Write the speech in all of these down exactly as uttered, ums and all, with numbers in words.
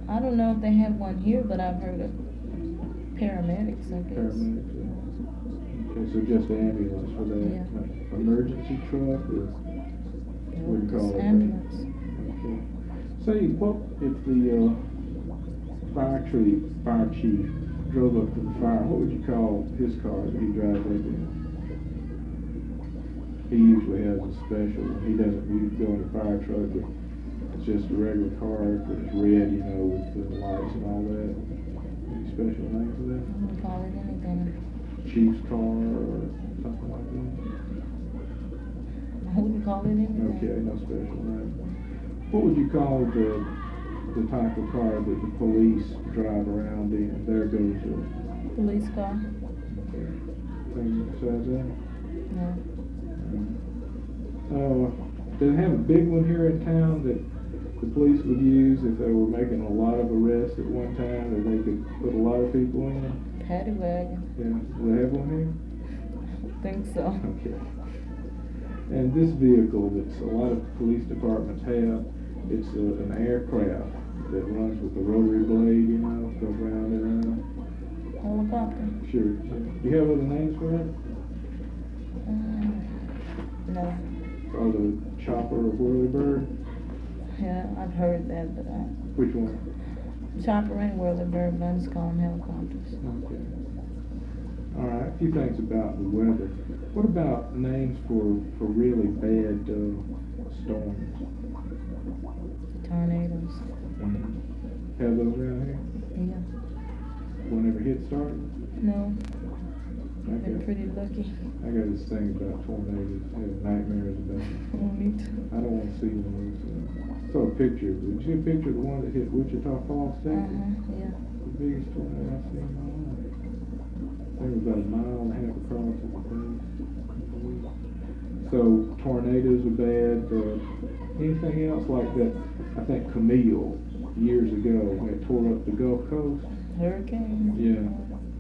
I don't know if they have one here, but I've heard of paramedics, I guess. Paramedics, yeah. Okay, so just ambulance for that? Yeah. Uh, Emergency truck or what do you call Just it? ambulance. Okay. Say, what if the uh, fire chief, fire chief drove up to the fire, what would you call his car that he drives up in? He usually has a special, he doesn't usually go in a fire truck, but it's just a regular car that's red, you know, with the lights and all that. Any special name for that? I wouldn't call it anything. Chief's car or something like that? I wouldn't call it anything. Okay, no special name. What would you call the the type of car that the police drive around in? There goes a Police car? thing besides that? No. Uh, does it have a big one here in town that the police would use if they were making a lot of arrests at one time, that they could put a lot of people in? Paddy wagon. Yeah, do they have one here? I think so. Okay. And this vehicle that a lot of police departments have, it's a, an aircraft that runs with a rotary blade, you know, goes round and round. Helicopter? Sure. Do you have other names for that? Um, no. Or the chopper or whirlybird? Yeah, I've heard that, but I... Which one? Chopper and whirlybird, but I just call them helicopters. Okay. All right, a few things about the weather. What about names for, for really bad uh, storms? Tornadoes. Mm-hmm. Have those around here? Yeah. Whenever hit started? No. I've Okay. been pretty lucky. I got this thing about tornadoes. I have nightmares about them. Oh, me too. I don't want to see one of those. Uh, I saw a picture. Did you see a picture of the one that hit Wichita Falls, Texas? Uh-huh, yeah. The biggest tornado I've seen in my life. I think it was about a mile and a half across at the base. So tornadoes are bad. Uh, anything else like that? I think Camille years ago when it tore up the Gulf Coast. Hurricane? Yeah.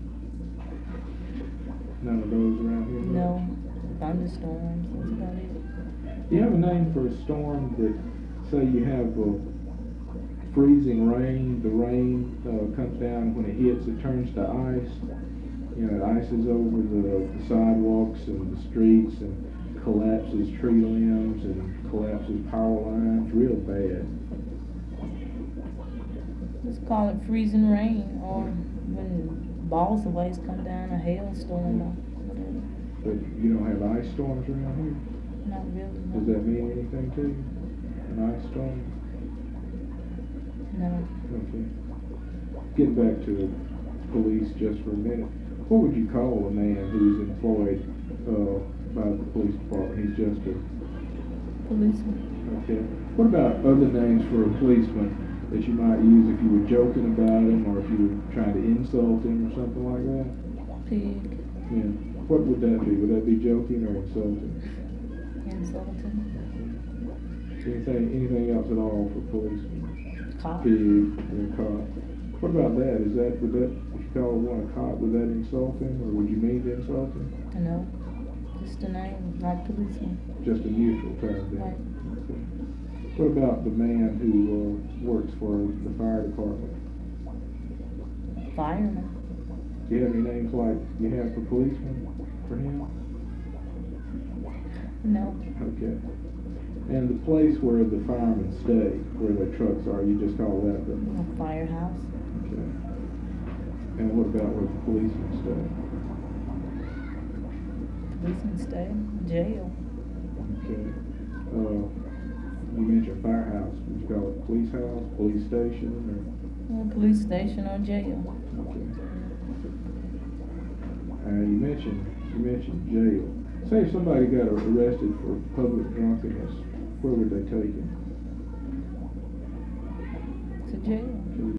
None of those around here? No. Thunderstorms, that's about it. Do you have a name for a storm that, say you have a freezing rain, the rain uh, comes down, when it hits it turns to ice, you know, it ices over the, the sidewalks and the streets and collapses tree limbs and collapses power lines, real bad. Just call it freezing rain, or when balls of ice come down, a hailstorm or whatever. But you don't have ice storms around here? Not really, no. Does that mean anything to you? An ice storm? No. Okay. Get back to police just for a minute. What would you call a man who's employed uh, by the police department? He's just a... Policeman. Okay. What about other names for a policeman that you might use if you were joking about him or if you were trying to insult him or something like that? Pig. Yeah. What would that be? Would that be joking or insulting? Insulting. Anything, anything else at all for policemen? Cop. Pig or cop. What about that? Is that, would that, if you call one a cop, would that insult him, or would you mean to insult him? No. Just a name, like policeman. Just a neutral term then? Right. Okay. What about the man who uh, works for the fire department? Fireman. Do you have any names like you have for policemen for him? No. Okay. And the place where the firemen stay, where their trucks are, you just call that the... A firehouse. Okay. And what about where the policemen stay? Policeman stay. Jail. Okay. Uh, you mentioned firehouse. Would you call it police house, police station, or? Well, police station or jail. Okay. Uh, you mentioned you mentioned jail. Say if somebody got arrested for public drunkenness, where would they take him? To jail.